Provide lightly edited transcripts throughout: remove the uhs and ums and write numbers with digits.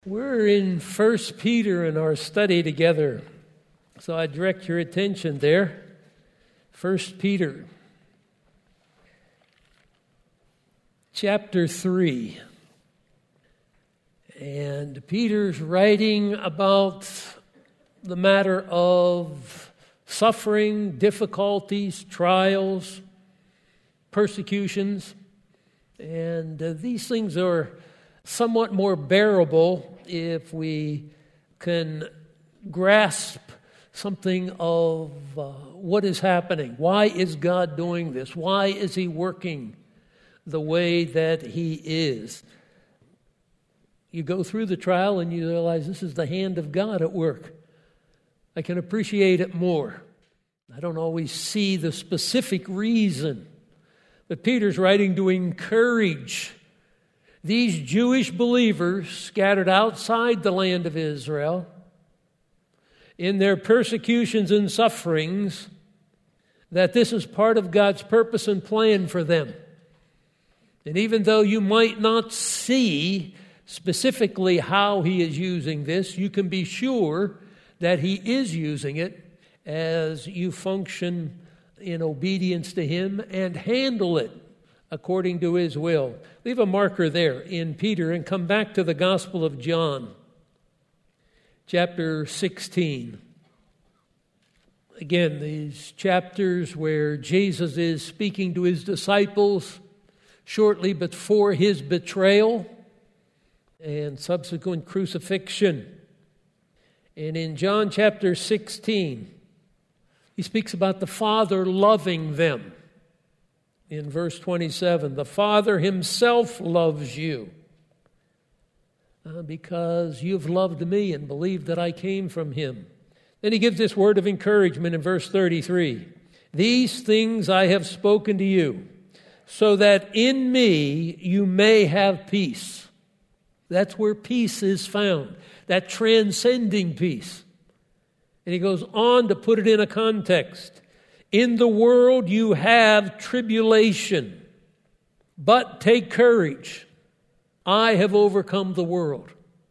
We're in 1 Peter in our study together, so I direct your attention there. 1 Peter, chapter 3. And Peter's writing about the matter of suffering, difficulties, trials, persecutions. And these things are somewhat more bearable if we can grasp something of what is happening. Why is God doing this? Why is He working the way that He is? You go through the trial and you realize this is the hand of God at work. I can appreciate it more. I don't always see the specific reason, but Peter's writing to encourage these Jewish believers scattered outside the land of Israel in their persecutions and sufferings, that this is part of God's purpose and plan for them. And even though you might not see specifically how He is using this, you can be sure that He is using it as you function in obedience to Him and handle it according to His will. Leave a marker there in Peter and come back to the Gospel of John, chapter 16. Again, these chapters where Jesus is speaking to His disciples shortly before His betrayal and subsequent crucifixion. And in John chapter 16, He speaks about the Father loving them. In verse 27, the Father Himself loves you because you've loved me and believed that I came from Him. Then He gives this word of encouragement in verse 33. These things I have spoken to you, so that in me you may have peace. That's where peace is found, that transcending peace. And He goes on to put it in a context. In the world you have tribulation, but take courage. I have overcome the world.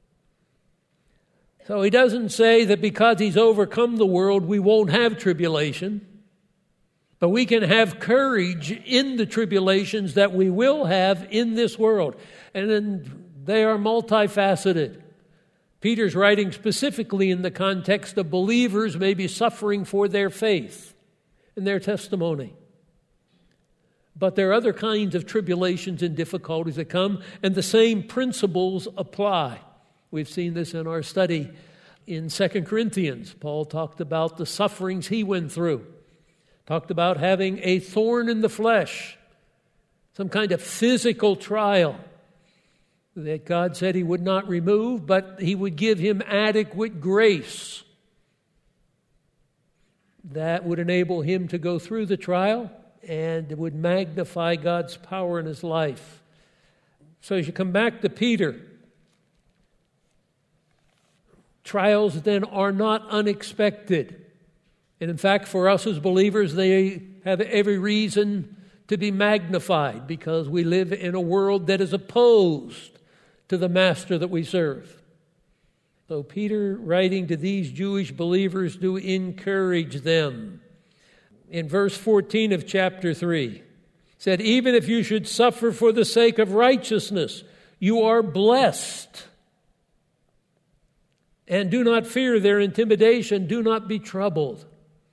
So He doesn't say that because He's overcome the world, we won't have tribulation. But we can have courage in the tribulations that we will have in this world. And then they are multifaceted. Peter's writing specifically in the context of believers maybe suffering for their faith and their testimony. But there are other kinds of tribulations and difficulties that come, and the same principles apply. We've seen this in our study in 2 Corinthians. Paul talked about the sufferings he went through. Talked about having a thorn in the flesh, some kind of physical trial that God said He would not remove, but He would give him adequate grace that would enable him to go through the trial and would magnify God's power in his life. So as you come back to Peter, trials then are not unexpected. And in fact, for us as believers, they have every reason to be magnified because we live in a world that is opposed to the master that we serve. So Peter, writing to these Jewish believers, to encourage them. In verse 14 of chapter 3, said, even if you should suffer for the sake of righteousness, you are blessed. And do not fear their intimidation. Do not be troubled.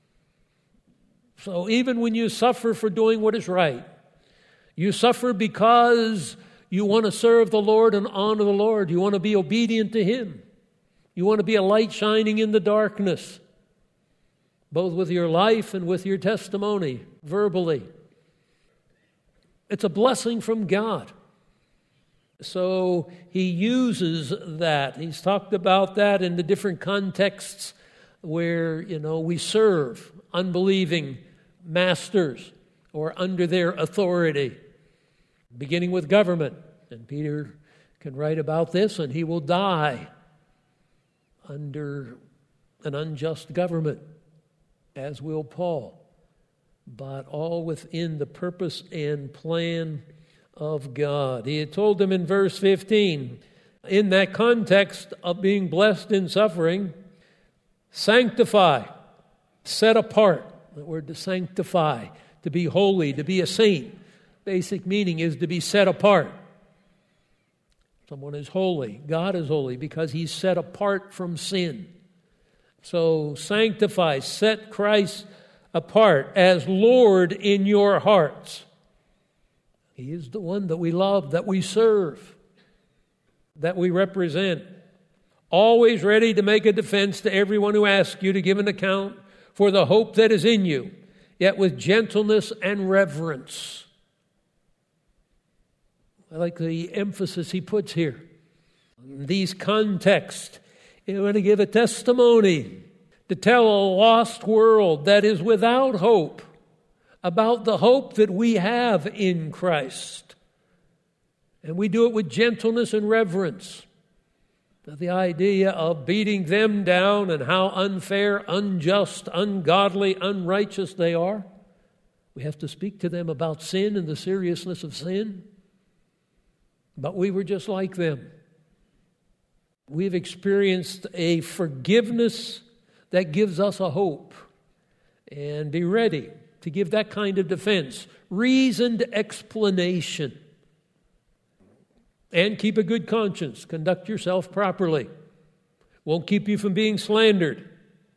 So even when you suffer for doing what is right, you suffer because you want to serve the Lord and honor the Lord. You want to be obedient to Him. You want to be a light shining in the darkness, both with your life and with your testimony, verbally. It's a blessing from God. So He uses that. He's talked about that in the different contexts where, we serve unbelieving masters or under their authority, beginning with government. And Peter can write about this, and he will die under an unjust government, as will Paul, but all within the purpose and plan of God. He had told them in verse 15, in that context of being blessed in suffering, sanctify, set apart. The word to sanctify, to be holy, to be a saint. Basic meaning is to be set apart. Someone is holy. God is holy because He's set apart from sin. So sanctify, set Christ apart as Lord in your hearts. He is the one that we love, that we serve, that we represent. Always ready to make a defense to everyone who asks you to give an account for the hope that is in you, yet with gentleness and reverence. I like the emphasis he puts here. In these contexts, you want to give a testimony to tell a lost world that is without hope about the hope that we have in Christ. And we do it with gentleness and reverence. The idea of beating them down and how unfair, unjust, ungodly, unrighteous they are. We have to speak to them about sin and the seriousness of sin. But we were just like them. We've experienced a forgiveness that gives us a hope. And be ready to give that kind of defense, reasoned explanation. And keep a good conscience. Conduct yourself properly. Won't keep you from being slandered.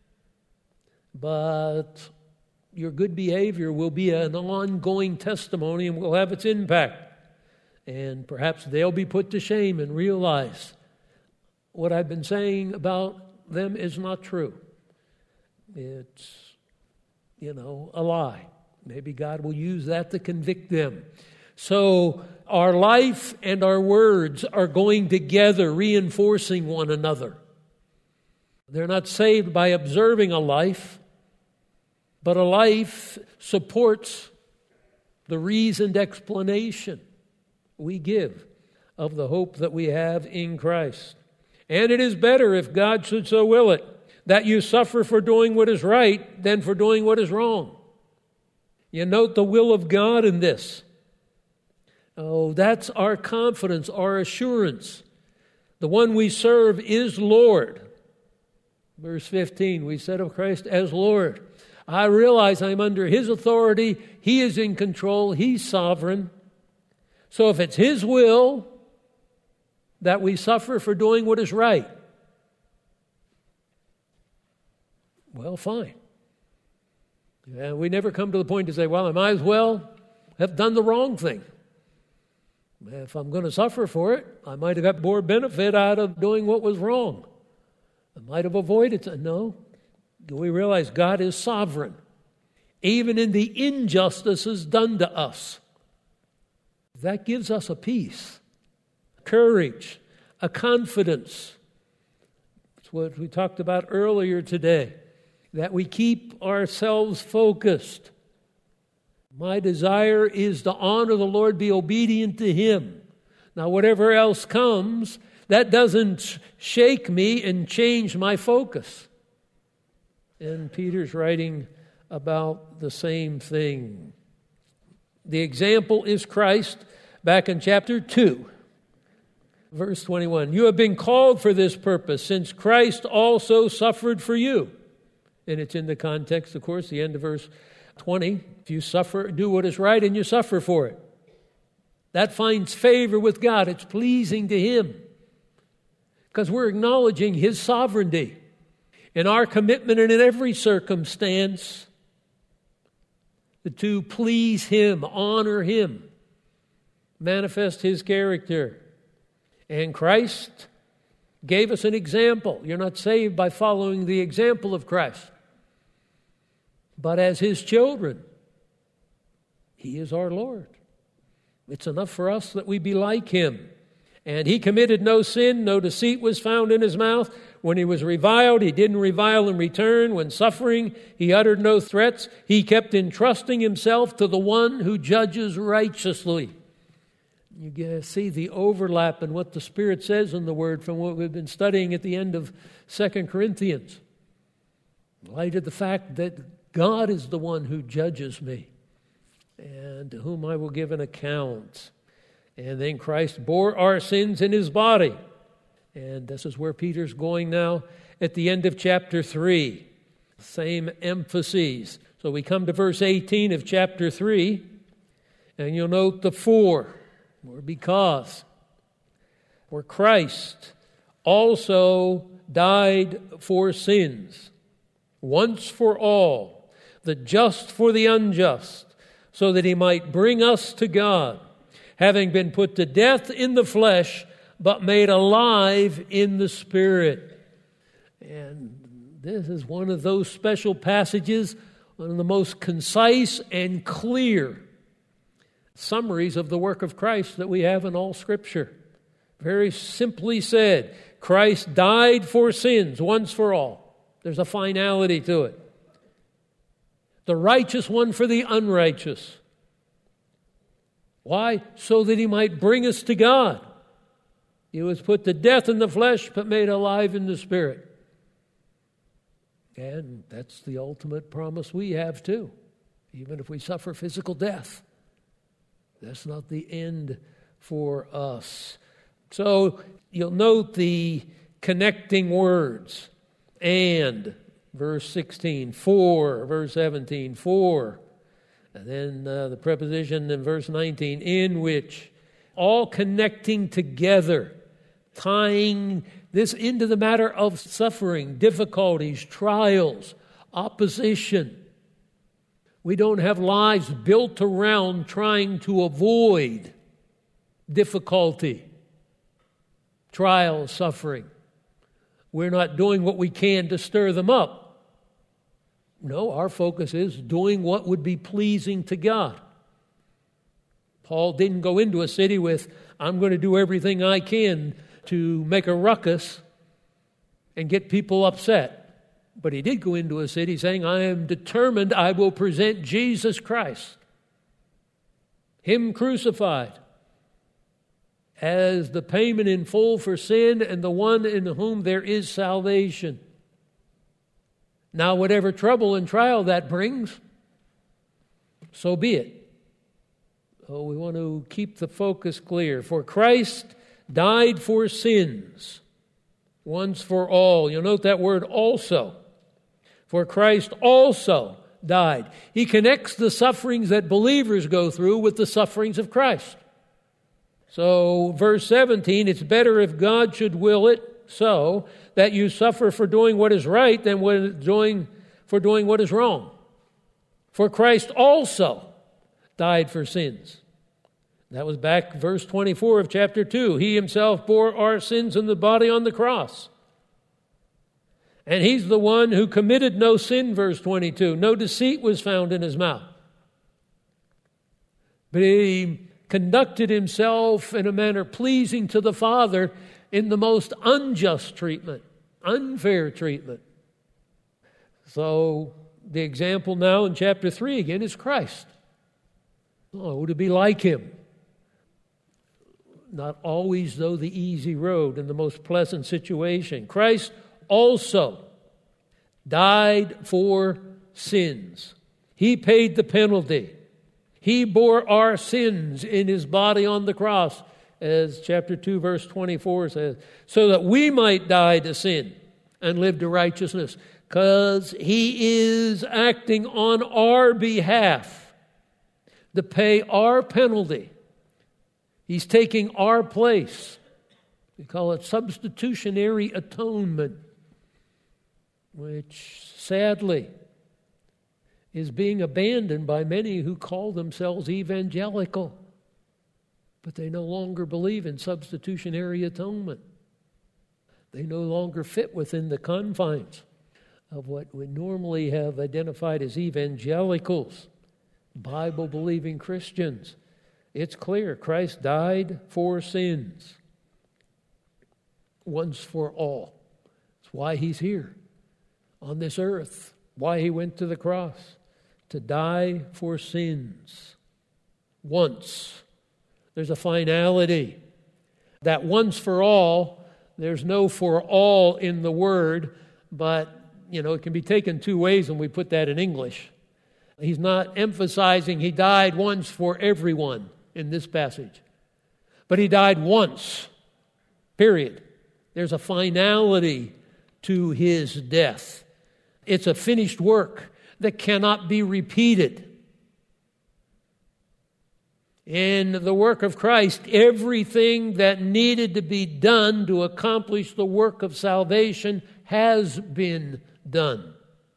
But your good behavior will be an ongoing testimony and will have its impact. And perhaps they'll be put to shame and realize what I've been saying about them is not true. It's, a lie. Maybe God will use that to convict them. So our life and our words are going together, reinforcing one another. They're not saved by observing a life, but a life supports the reasoned explanation we give of the hope that we have in Christ. And it is better, if God should so will it, that you suffer for doing what is right than for doing what is wrong. You note the will of God in this. Oh, that's our confidence, our assurance. The one we serve is Lord. Verse 15, we said of Christ as Lord. I realize I'm under His authority. He is in control. He's sovereign. So if it's His will that we suffer for doing what is right, well, fine. And we never come to the point to say, well, I might as well have done the wrong thing. If I'm going to suffer for it, I might have got more benefit out of doing what was wrong. I might have avoided it. No. We realize God is sovereign, even in the injustices done to us. That gives us a peace, courage, a confidence. It's what we talked about earlier today, that we keep ourselves focused. My desire is to honor the Lord, be obedient to Him. Now, whatever else comes, that doesn't shake me and change my focus. And Peter's writing about the same thing. The example is Christ back in chapter 2, verse 21. You have been called for this purpose, since Christ also suffered for you. And it's in the context, of course, the end of verse 20. If you suffer, do what is right, and you suffer for it. That finds favor with God. It's pleasing to Him. Because we're acknowledging His sovereignty in our commitment and in every circumstance to please Him, honor Him, manifest His character. And Christ gave us an example. You're not saved by following the example of Christ, but as His children. He is our Lord. It's enough for us that we be like Him. And He committed no sin, no deceit was found in His mouth. When He was reviled, He didn't revile in return. When suffering, He uttered no threats. He kept entrusting Himself to the one who judges righteously. You see the overlap in what the Spirit says in the Word from what we've been studying at the end of 2 Corinthians. In light of the fact that God is the one who judges me, and to whom I will give an account. And then Christ bore our sins in His body And this is where Peter's going now at the end of chapter 3. Same emphases. So we come to verse 18 of chapter 3, and you'll note the for, or because. For Christ also died for sins, once for all, the just for the unjust, so that he might bring us to God, having been put to death in the flesh, but made alive in the Spirit. And this is one of those special passages, one of the most concise and clear summaries of the work of Christ that we have in all Scripture. Very simply said, Christ died for sins once for all. There's a finality to it. The righteous one for the unrighteous. Why? So that he might bring us to God. He was put to death in the flesh, but made alive in the Spirit. And that's the ultimate promise we have too. Even if we suffer physical death, that's not the end for us. So you'll note the connecting words. And, verse 16, for, verse 17, for. And then the preposition in verse 19, in which, all connecting together, tying this into the matter of suffering, difficulties, trials, opposition. We don't have lives built around trying to avoid difficulty, trial, suffering. We're not doing what we can to stir them up. No, our focus is doing what would be pleasing to God. Paul didn't go into a city with, I'm going to do everything I can to make a ruckus and get people upset. But he did go into a city saying, I am determined I will present Jesus Christ, Him crucified, as the payment in full for sin and the one in whom there is salvation. Now, whatever trouble and trial that brings, so be it. So we want to keep the focus clear. For Christ died for sins, once for all. You'll note that word also. For Christ also died. He connects the sufferings that believers go through with the sufferings of Christ. So, verse 17, it's better if God should will it so that you suffer for doing what is right than for doing what is wrong. For Christ also died for sins. That was back verse 24 of chapter 2. He himself bore our sins in the body on the cross. And he's the one who committed no sin, verse 22. No deceit was found in his mouth. But he conducted himself in a manner pleasing to the Father in the most unjust treatment, unfair treatment. So the example now in chapter 3 again is Christ. Oh, to be like him. Not always, though, the easy road and the most pleasant situation. Christ also died for sins. He paid the penalty. He bore our sins in his body on the cross, as chapter 2, verse 24 says, so that we might die to sin and live to righteousness, because he is acting on our behalf to pay our penalty. He's taking our place. We call it substitutionary atonement, which sadly is being abandoned by many who call themselves evangelical. But they no longer believe in substitutionary atonement. They no longer fit within the confines of what we normally have identified as evangelicals, Bible-believing Christians. It's clear, Christ died for sins, once for all. That's why he's here on this earth, why he went to the cross, to die for sins. Once. There's a finality. That once for all, there's no for all in the word, but, it can be taken two ways when we put that in English. He's not emphasizing he died once for everyone in this passage. But he died once, period. There's a finality to his death. It's a finished work that cannot be repeated. In the work of Christ, everything that needed to be done to accomplish the work of salvation has been done.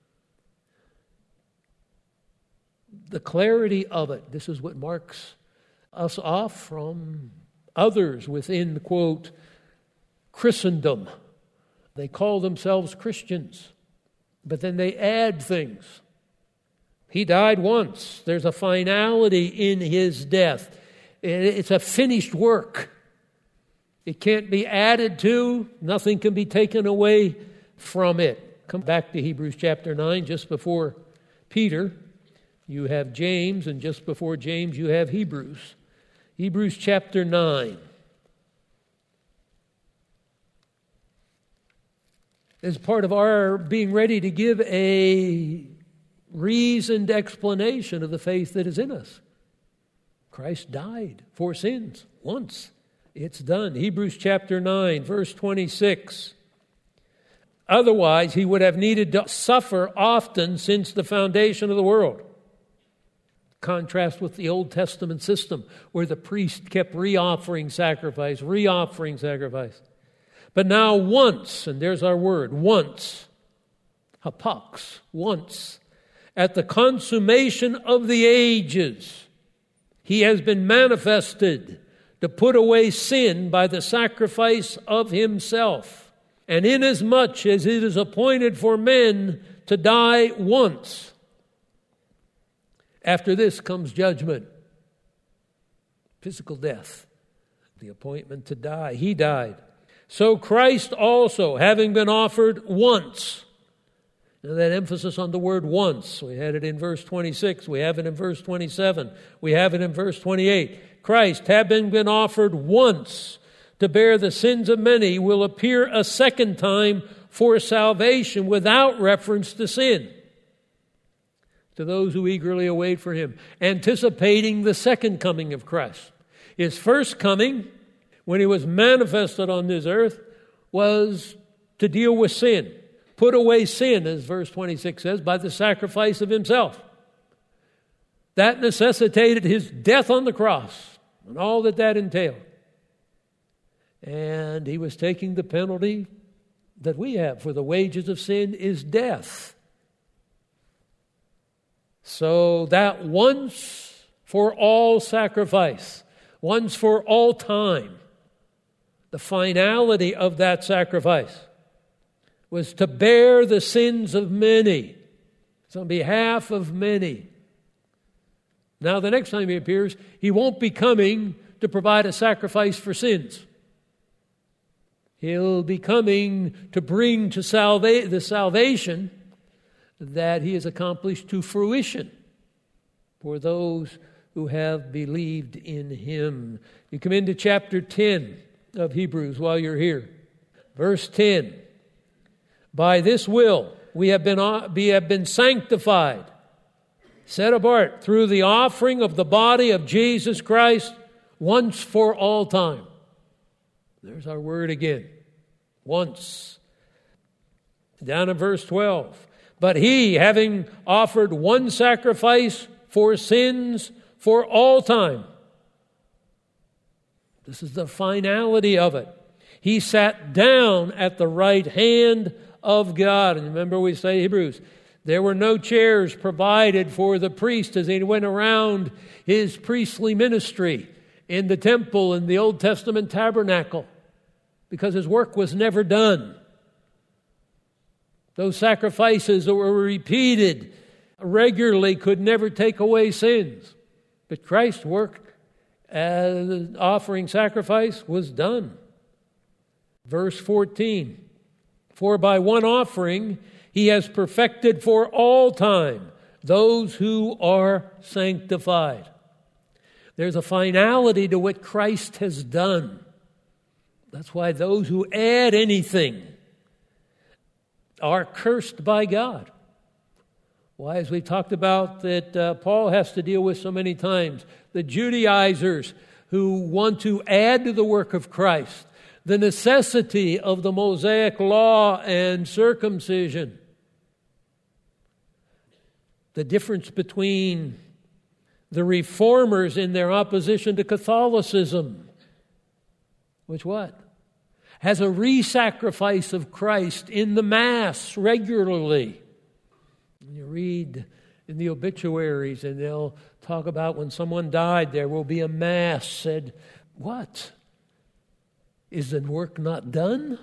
The clarity of it, this is what marks us off from others within, quote, Christendom. They call themselves Christians, but then they add things. He died once. There's a finality in his death. It's a finished work. It can't be added to. Nothing can be taken away from it. Come back to Hebrews chapter 9, just before Peter. You have James, and just before James you have Hebrews. Hebrews chapter 9. As part of our being ready to give a reasoned explanation of the faith that is in us. Christ died for sins once. It's done. Hebrews chapter 9, verse 26. Otherwise, he would have needed to suffer often since the foundation of the world. Contrast with the Old Testament system where the priest kept reoffering sacrifice. But now once, and there's our word, once, hapax, once, at the consummation of the ages, he has been manifested to put away sin by the sacrifice of himself. And inasmuch as it is appointed for men to die once, after this comes judgment, physical death, the appointment to die. He died. So Christ also, having been offered once. Now that emphasis on the word once, we had it in verse 26, we have it in verse 27, we have it in verse 28. Christ, having been offered once to bear the sins of many, will appear a second time for salvation without reference to sin, to those who eagerly await for him, anticipating the second coming of Christ. His first coming, when he was manifested on this earth, was to deal with sin. Put away sin, as verse 26 says, by the sacrifice of himself. That necessitated his death on the cross and all that entailed. And he was taking the penalty that we have, for the wages of sin is death. So that once for all sacrifice, once for all time, the finality of that sacrifice was to bear the sins of many. It's on behalf of many. Now, the next time he appears, he won't be coming to provide a sacrifice for sins. He'll be coming to bring to the salvation that he has accomplished to fruition for those who have believed in him. You come into chapter 10 of Hebrews while you're here. Verse 10. By this will we have been sanctified, set apart through the offering of the body of Jesus Christ once for all time. There's our word again. Once. Down in verse 12. But he, having offered one sacrifice for sins for all time. This is the finality of it. He sat down at the right hand of God. And remember we say Hebrews, there were no chairs provided for the priest as he went around his priestly ministry in the temple in the Old Testament tabernacle, because his work was never done. Those sacrifices that were repeated regularly could never take away sins. But Christ's work as offering sacrifice was done. Verse 14. For by one offering he has perfected for all time those who are sanctified. There's a finality to what Christ has done. That's why those who add anything are cursed by God. Why, as we've talked about, that Paul has to deal with so many times, the Judaizers who want to add to the work of Christ, the necessity of the Mosaic law and circumcision, the difference between the Reformers in their opposition to Catholicism, which what? Has a re-sacrifice of Christ in the Mass regularly. You read in the obituaries and they'll talk about when someone died, there will be a Mass said. What? Is the work not done?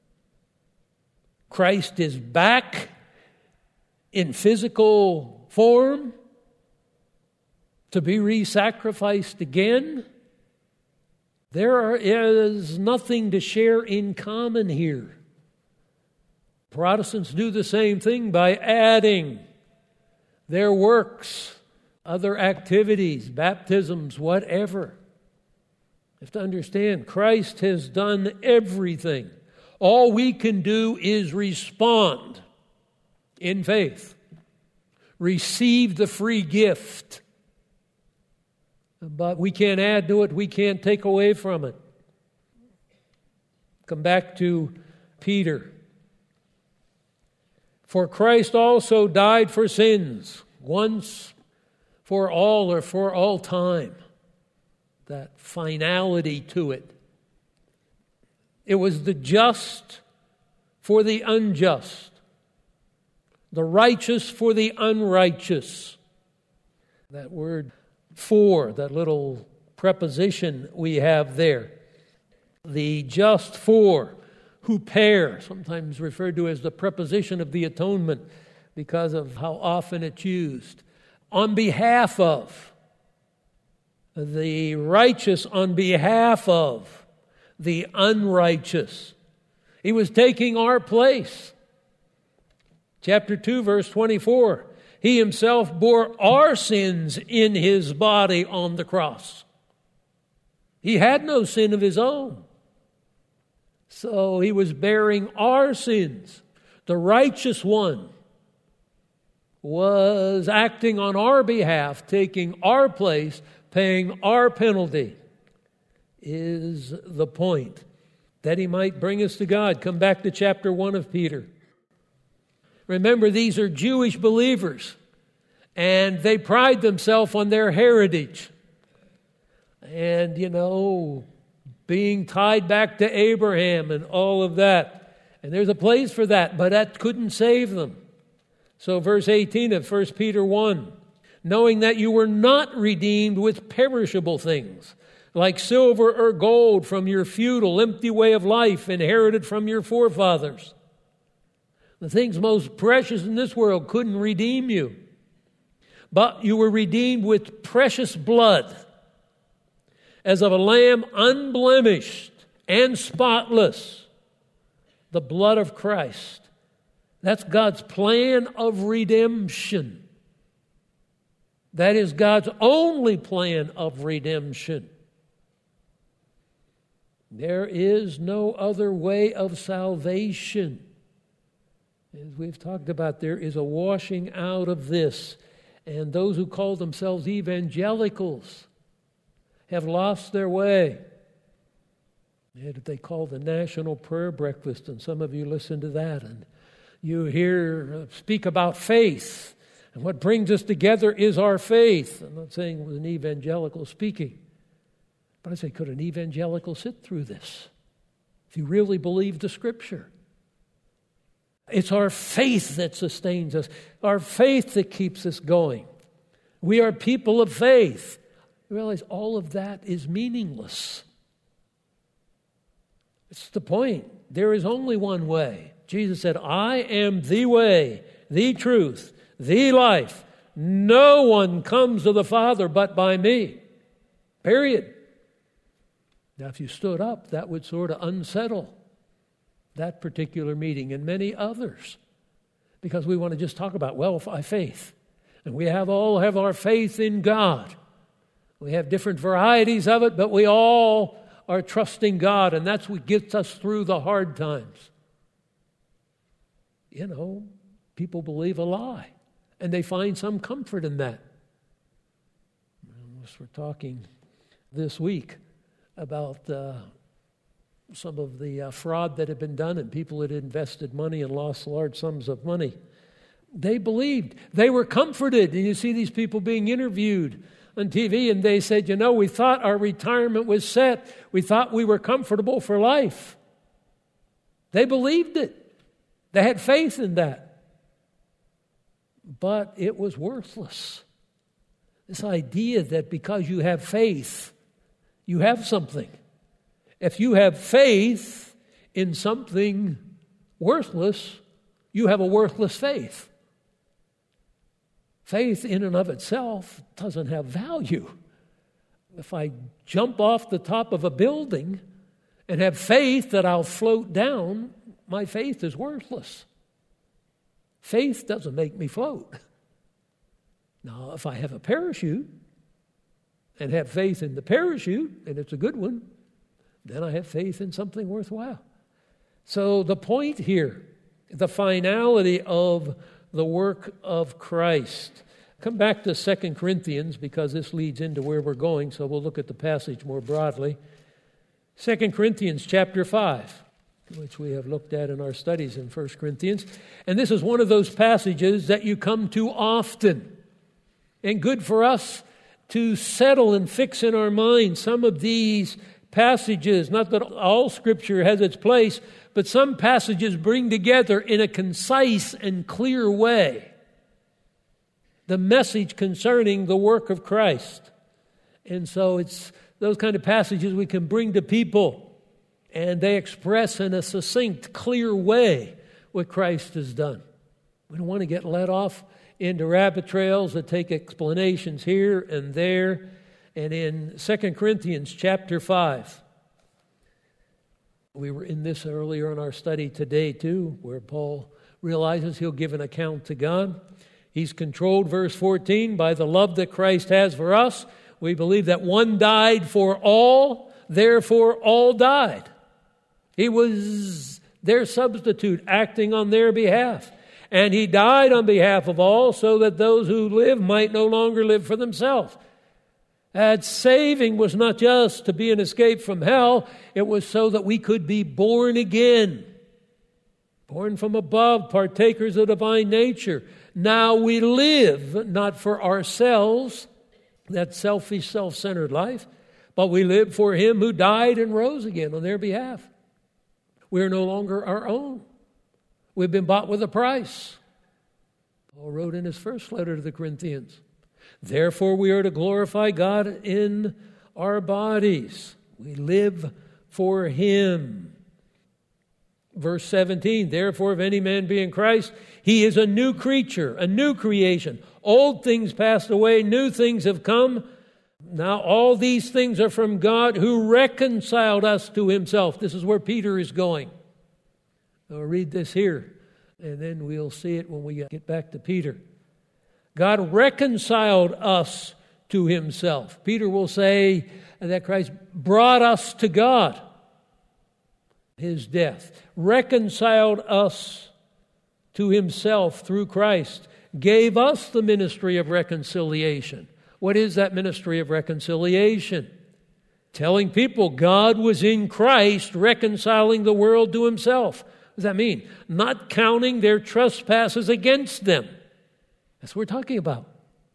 Christ is back in physical form to be re-sacrificed again. There is nothing to share in common here. Protestants do the same thing by adding their works, other activities, baptisms, whatever. You have to understand, Christ has done everything. All we can do is respond in faith. Receive the free gift. But we can't add to it, we can't take away from it. Come back to Peter. For Christ also died for sins, once for all or for all time. That finality to it. It was the just for the unjust, the righteous for the unrighteous. That word for, that little preposition we have there. The just for, huper, sometimes referred to as the preposition of the atonement because of how often it's used. On behalf of. The righteous on behalf of the unrighteous. He was taking our place. Chapter 2, verse 24. He himself bore our sins in his body on the cross. He had no sin of his own. So he was bearing our sins. The righteous one was acting on our behalf, taking our place, paying our penalty, is the point. That he might bring us to God. Come back to chapter 1 of Peter. Remember, these are Jewish believers, and they pride themselves on their heritage. And, being tied back to Abraham and all of that. And there's a place for that, but that couldn't save them. So verse 18 of 1 Peter 1, knowing that you were not redeemed with perishable things, like silver or gold from your futile, empty way of life inherited from your forefathers. The things most precious in this world couldn't redeem you. But you were redeemed with precious blood, as of a lamb unblemished and spotless, the blood of Christ. That's God's plan of redemption. That is God's only plan of redemption. There is no other way of salvation. As we've talked about, there is a washing out of this. And those who call themselves evangelicals have lost their way. They call the National Prayer Breakfast, and some of you listen to that, and you hear speak about faith. And what brings us together is our faith. I'm not saying it was an evangelical speaking, but I say, could an evangelical sit through this? If you really believe the Scripture. It's our faith that sustains us, our faith that keeps us going. We are people of faith. You realize all of that is meaningless. It's the point. There is only one way. Jesus said, I am the way, the truth, the life. No one comes to the Father but by me. Period. Now, if you stood up, that would sort of unsettle that particular meeting and many others, because we want to just talk about, faith. And we all have our faith in God. We have different varieties of it, but we all are trusting God, and that's what gets us through the hard times. People believe a lie, and they find some comfort in that. We're talking this week about some of the fraud that had been done and people had invested money and lost large sums of money. They believed. They were comforted. And you see these people being interviewed on TV, and they said, we thought our retirement was set. We thought we were comfortable for life. They believed it. They had faith in that. But it was worthless. This idea that because you have faith, you have something. If you have faith in something worthless, you have a worthless faith. Faith in and of itself doesn't have value. If I jump off the top of a building and have faith that I'll float down, my faith is worthless. Faith doesn't make me float. Now, if I have a parachute and have faith in the parachute, and it's a good one, then I have faith in something worthwhile. So the point here, the finality of the work of Christ. Come back to 2 Corinthians because this leads into where we're going, so we'll look at the passage more broadly. 2 Corinthians chapter 5, which we have looked at in our studies in 1 Corinthians. And this is one of those passages that you come to often. And good for us to settle and fix in our minds some of these passages. Not that all Scripture has its place, but some passages bring together in a concise and clear way the message concerning the work of Christ. And so it's those kind of passages we can bring to people, and they express in a succinct, clear way what Christ has done. We don't want to get led off into rabbit trails that take explanations here and there. And in 2 Corinthians chapter 5, we were in this earlier in our study today too, where Paul realizes he'll give an account to God. He's controlled, verse 14, by the love that Christ has for us. We believe that one died for all, therefore all died. He was their substitute, acting on their behalf. And he died on behalf of all so that those who live might no longer live for themselves. That saving was not just to be an escape from hell. It was so that we could be born again. Born from above, partakers of divine nature. Now we live not for ourselves, that selfish, self-centered life, but we live for Him who died and rose again on their behalf. We are no longer our own. We've been bought with a price. Paul wrote in his first letter to the Corinthians, therefore we are to glorify God in our bodies. We live for Him. Verse 17, therefore if any man be in Christ, he is a new creature, a new creation. Old things passed away, new things have come. Now all these things are from God who reconciled us to Himself. This is where Peter is going. I'll read this here, and then we'll see it when we get back to Peter. God reconciled us to Himself. Peter will say that Christ brought us to God, His death. Reconciled us to Himself through Christ. Gave us the ministry of reconciliation. What is that ministry of reconciliation? Telling people God was in Christ reconciling the world to Himself. What does that mean? Not counting their trespasses against them. That's what we're talking about.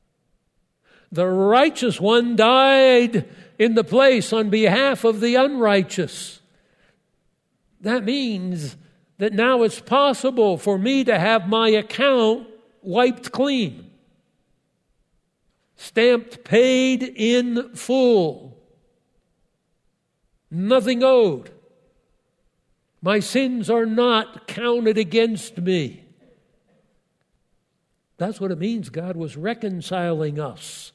The righteous one died in the place on behalf of the unrighteous. That means that now it's possible for me to have my account wiped clean. Stamped paid in full. Nothing owed. My sins are not counted against me. That's what it means. God was reconciling us.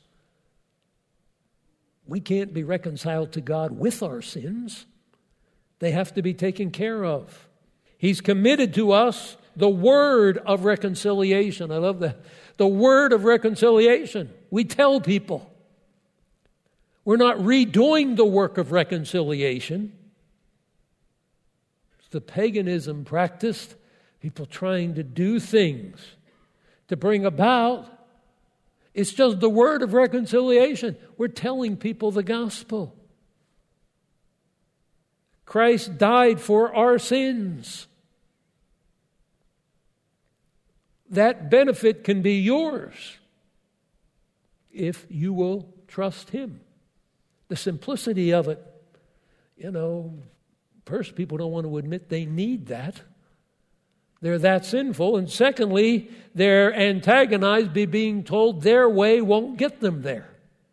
We can't be reconciled to God with our sins. They have to be taken care of. He's committed to us the word of reconciliation. I love that. The word of reconciliation. We tell people. We're not redoing the work of reconciliation. It's the paganism practiced. People trying to do things to bring about. It's just the word of reconciliation. We're telling people the gospel. Christ died for our sins. That benefit can be yours if you will trust Him. The simplicity of it, first, people don't want to admit they need that. They're that sinful. And secondly, they're antagonized by being told their way won't get them there.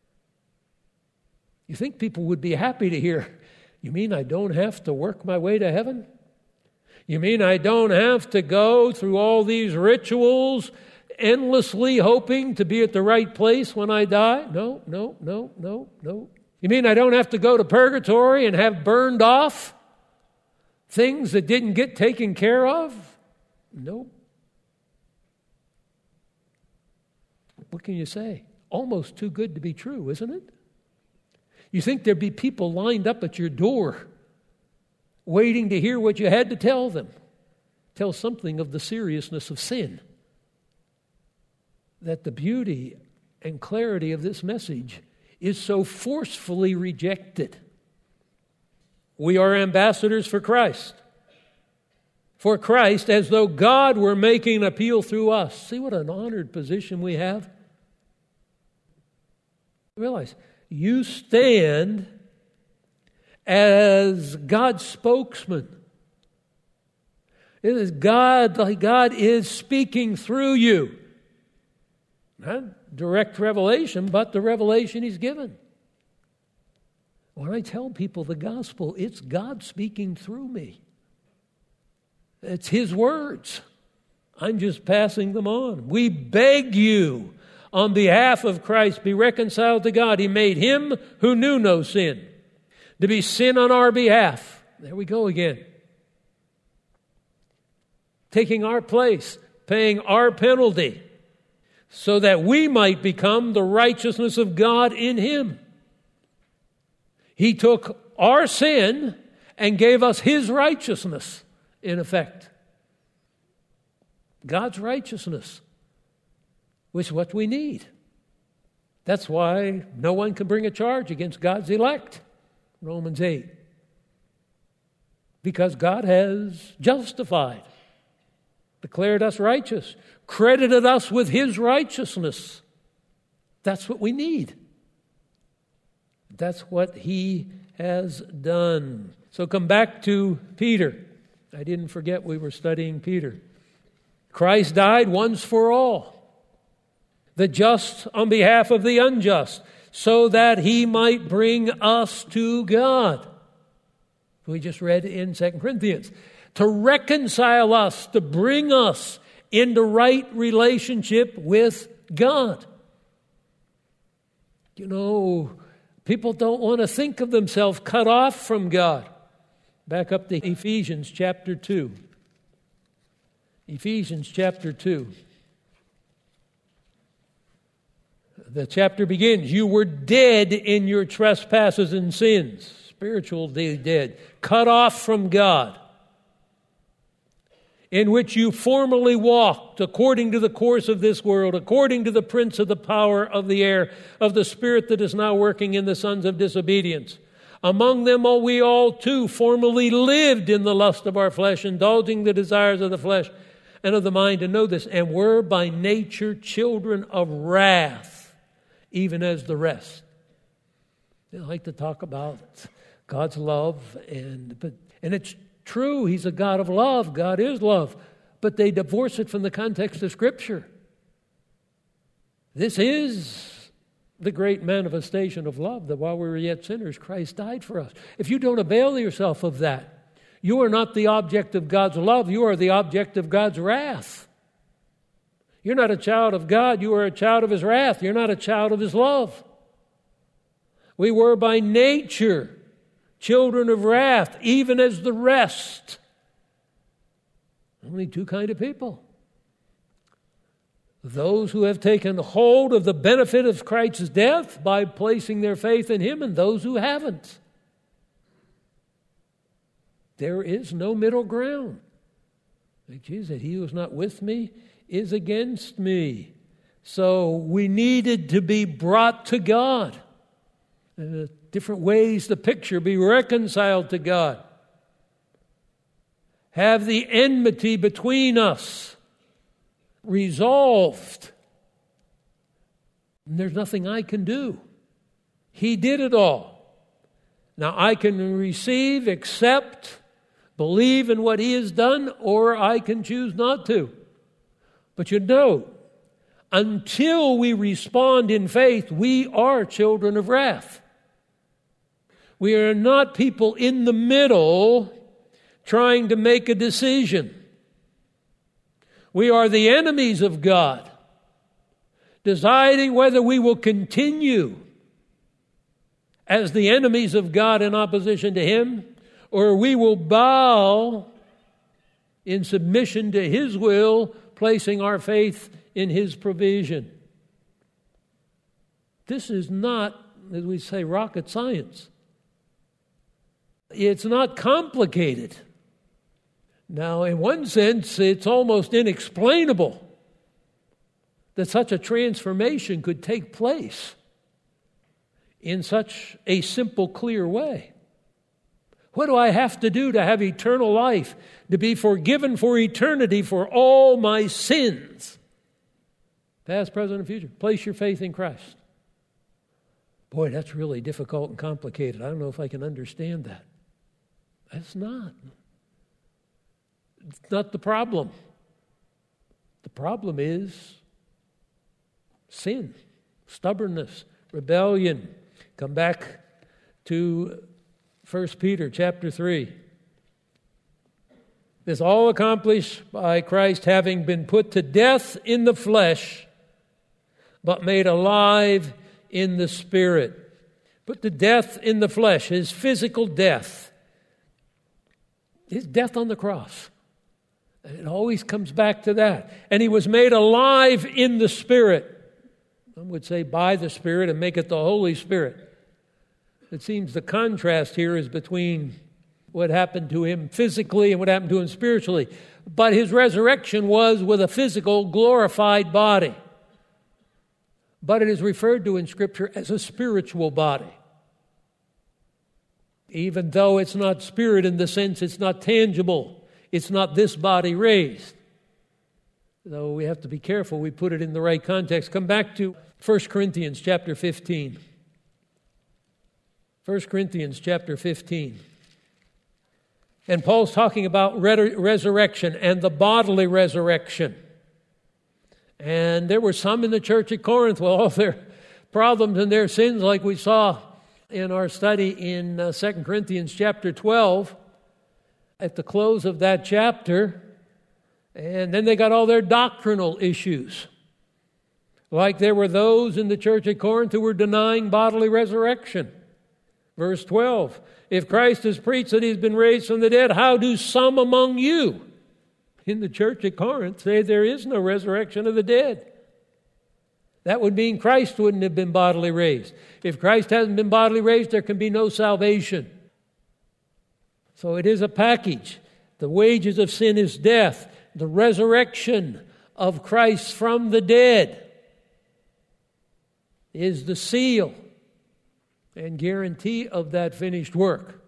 You think people would be happy to hear, you mean I don't have to work my way to heaven? You mean I don't have to go through all these rituals, endlessly hoping to be at the right place when I die? No. You mean I don't have to go to purgatory and have burned off things that didn't get taken care of? No. What can you say? Almost too good to be true, isn't it? You think there'd be people lined up at your door waiting to hear what you had to tell them. Tell something of the seriousness of sin. That the beauty and clarity of this message is so forcefully rejected. We are ambassadors for Christ. For Christ, as though God were making an appeal through us. See what an honored position we have? Realize, you stand as God's spokesman. It is God is speaking through you. Not direct revelation, but the revelation He's given. When I tell people the gospel, it's God speaking through me. It's His words. I'm just passing them on. We beg you, on behalf of Christ, be reconciled to God. He made Him who knew no sin to be sin on our behalf. There we go again. Taking our place, paying our penalty, so that we might become the righteousness of God in Him. He took our sin and gave us His righteousness, in effect. God's righteousness, which is what we need. That's why no one can bring a charge against God's elect. Romans 8. Because God has justified, declared us righteous, credited us with His righteousness. That's what we need. That's what He has done. So come back to Peter. I didn't forget we were studying Peter. Christ died once for all, the just on behalf of the unjust, so that He might bring us to God. We just read in 2 Corinthians. To reconcile us, to bring us into right relationship with God. People don't want to think of themselves cut off from God. Back up to Ephesians chapter 2. Ephesians chapter 2. The chapter begins, you were dead in your trespasses and sins, spiritually dead, cut off from God, in which you formerly walked according to the course of this world, according to the prince of the power of the air, of the spirit that is now working in the sons of disobedience. Among them we all too formerly lived in the lust of our flesh, indulging the desires of the flesh and of the mind, to know this, and were by nature children of wrath, even as the rest. They like to talk about God's love, and it's true, He's a God of love. God is love. But they divorce it from the context of Scripture. This is the great manifestation of love, that while we were yet sinners, Christ died for us. If you don't avail yourself of that, you are not the object of God's love. You are the object of God's wrath. You're not a child of God. You are a child of His wrath. You're not a child of His love. We were by nature children of wrath, even as the rest. Only two kinds of people. Those who have taken hold of the benefit of Christ's death by placing their faith in Him, and those who haven't. There is no middle ground. Like Jesus said, he who is not with me is against me. So we needed to be brought to God. Different ways the picture, be reconciled to God. have the enmity between us resolved. And there's nothing I can do. He did it all. Now I can receive, accept, believe in what He has done, or I can choose not to. But you know, until we respond in faith, we are children of wrath. We are not people in the middle trying to make a decision. We are the enemies of God, deciding whether we will continue as the enemies of God in opposition to Him, or we will bow in submission to His will, placing our faith in His provision. This is not, as we say, rocket science. It's not complicated. Now, in one sense, it's almost inexplainable that such a transformation could take place in such a simple, clear way. What do I have to do to have eternal life, to be forgiven for eternity for all my sins? Past, present, and future. Place your faith in Christ. Boy, that's really difficult and complicated. I don't know if I can understand that. That's not. It's not the problem. The problem is sin, stubbornness, rebellion. Come back to 1 Peter chapter 3. This all accomplished by Christ, having been put to death in the flesh, but made alive in the Spirit. Put to death in the flesh, His physical death. His death on the cross. And it always comes back to that. And He was made alive in the Spirit. Some would say by the Spirit and make it the Holy Spirit. It seems the contrast here is between what happened to Him physically and what happened to Him spiritually. But His resurrection was with a physical, glorified body. But it is referred to in Scripture as a spiritual body. Even though it's not spirit in the sense it's not tangible. It's not this body raised. Though we have to be careful we put it in the right context. Come back to 1 Corinthians chapter 15. 1 Corinthians chapter 15. And Paul's talking about resurrection and the bodily resurrection. And there were some in the church at Corinth with all their problems and their sins, like we saw in our study in 2 Corinthians chapter 12, at the close of that chapter. And then they got all their doctrinal issues. Like there were those in the church at Corinth who were denying bodily resurrection. Verse 12, if Christ has preached that He's been raised from the dead, how do some among you in the church at Corinth say there is no resurrection of the dead? That would mean Christ wouldn't have been bodily raised. If Christ hasn't been bodily raised, there can be no salvation. So it is a package. The wages of sin is death. The resurrection of Christ from the dead is the seal and guarantee of that finished work.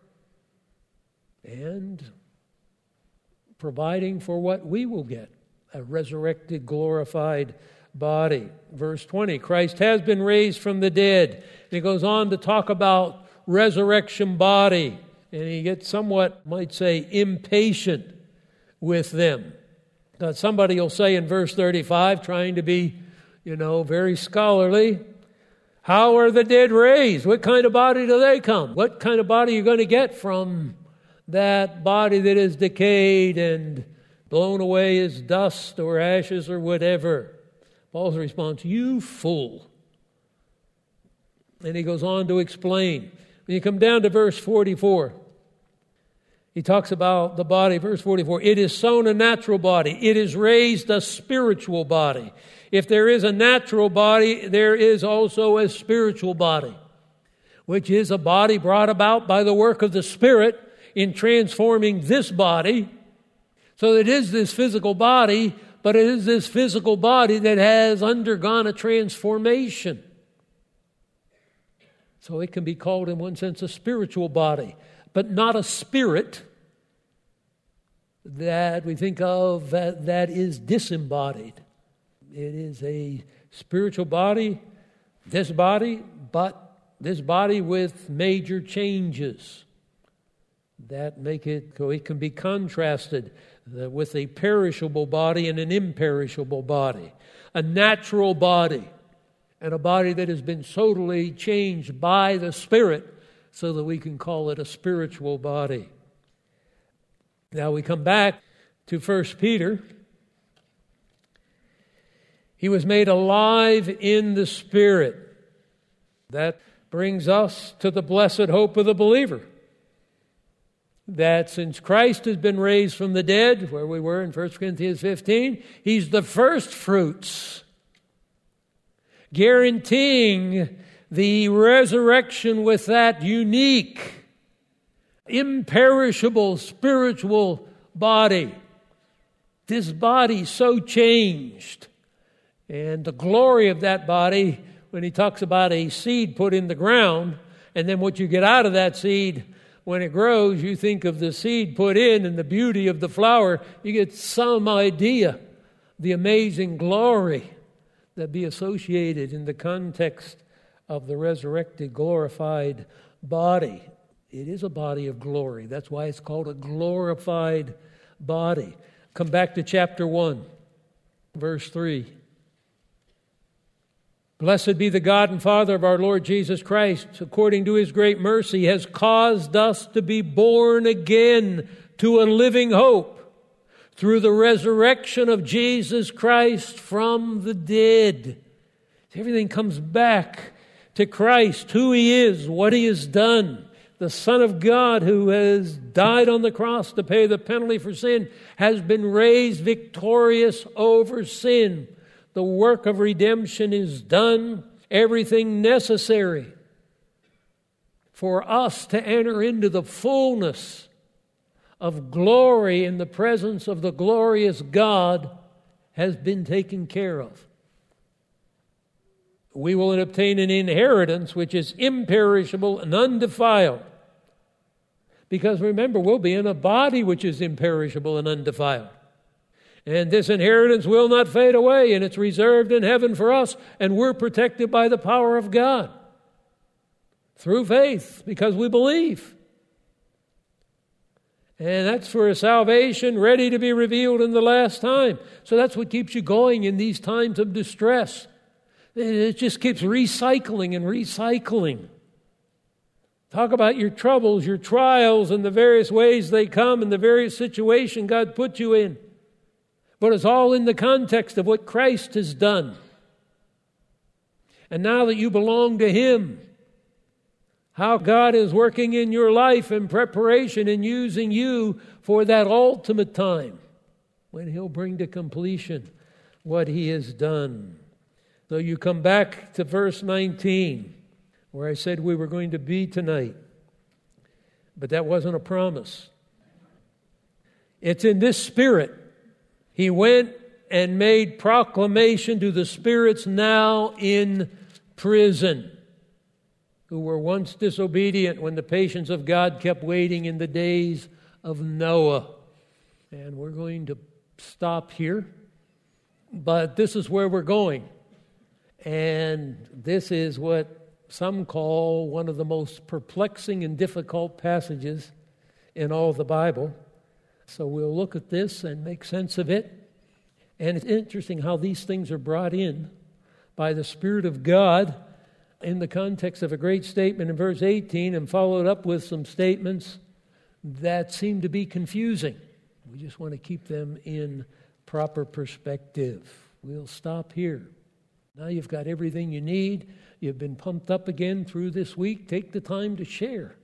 And providing for what we will get, a resurrected, glorified body. Verse 20, Christ has been raised from the dead. And he goes on to talk about resurrection body. And he gets somewhat, might say, impatient with them. Now, somebody will say in verse 35, trying to be, very scholarly, how are the dead raised? What kind of body do they come? What kind of body are you going to get from that body that is decayed and blown away as dust or ashes or whatever? Paul's response, you fool. And he goes on to explain. When you come down to verse 44, he talks about the body, verse 44. It is sown a natural body. It is raised a spiritual body. If there is a natural body, there is also a spiritual body, which is a body brought about by the work of the Spirit in transforming this body. So it is this physical body, but it is this physical body that has undergone a transformation. So it can be called in one sense a spiritual body, but not a spirit. that we think of that is disembodied. It is a spiritual body, but this body with major changes that make it so it can be contrasted with a perishable body and an imperishable body, a natural body, and a body that has been totally changed by the Spirit so that we can call it a spiritual body. Now we come back to 1 Peter. He was made alive in the Spirit. That brings us to the blessed hope of the believer. That since Christ has been raised from the dead, where we were in 1 Corinthians 15, He's the first fruits, guaranteeing the resurrection with that unique, imperishable spiritual body. This body so changed. And the glory of that body, when he talks about a seed put in the ground, and then what you get out of that seed when it grows, you think of the seed put in and the beauty of the flower. You get some idea the amazing glory that be associated in the context of the resurrected, glorified body. It is a body of glory. That's why it's called a glorified body. Come back to chapter 1, verse 3. Blessed be the God and Father of our Lord Jesus Christ, according to His great mercy, has caused us to be born again to a living hope through the resurrection of Jesus Christ from the dead. Everything comes back to Christ, who He is, what He has done. The Son of God who has died on the cross to pay the penalty for sin has been raised victorious over sin. The work of redemption is done. Everything necessary for us to enter into the fullness of glory in the presence of the glorious God has been taken care of. We will obtain an inheritance which is imperishable and undefiled. Because remember, we'll be in a body which is imperishable and undefiled. And this inheritance will not fade away, and it's reserved in heaven for us, and we're protected by the power of God through faith, because we believe. And that's for a salvation ready to be revealed in the last time. So that's what keeps you going in these times of distress. It just keeps recycling and recycling. Talk about your troubles, your trials, and the various ways they come, and the various situations God put you in. But it's all in the context of what Christ has done. And now that you belong to Him, how God is working in your life in preparation and using you for that ultimate time when He'll bring to completion what He has done. So you come back to verse 19, where I said we were going to be tonight. But that wasn't a promise. It's in this spirit. He went and made proclamation to the spirits now in prison, who were once disobedient when the patience of God kept waiting in the days of Noah. And we're going to stop here, but this is where we're going. And this is what some call one of the most perplexing and difficult passages in all the Bible. So we'll look at this and make sense of it. And it's interesting how these things are brought in by the Spirit of God in the context of a great statement in verse 18 and followed up with some statements that seem to be confusing. We just want to keep them in proper perspective. We'll stop here. Now you've got everything you need. You've been pumped up again through this week. Take the time to share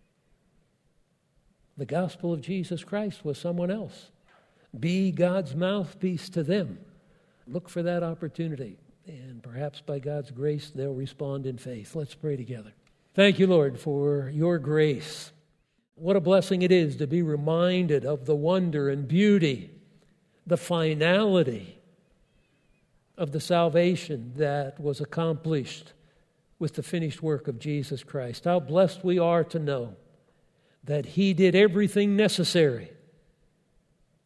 the gospel of Jesus Christ with someone else. Be God's mouthpiece to them. Look for that opportunity. And perhaps by God's grace, they'll respond in faith. Let's pray together. Thank you, Lord, for your grace. What a blessing it is to be reminded of the wonder and beauty, the finality of the salvation that was accomplished with the finished work of Jesus Christ. How blessed we are to know that He did everything necessary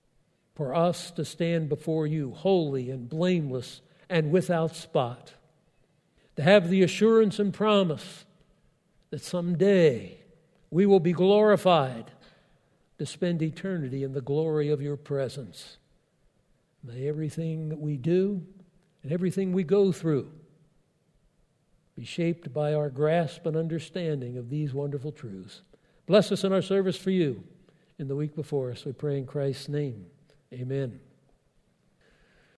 for us to stand before you holy and blameless and without spot, to have the assurance and promise that someday we will be glorified to spend eternity in the glory of your presence. May everything that we do and everything we go through be shaped by our grasp and understanding of these wonderful truths. Bless us in our service for you in the week before us. We pray in Christ's name. Amen.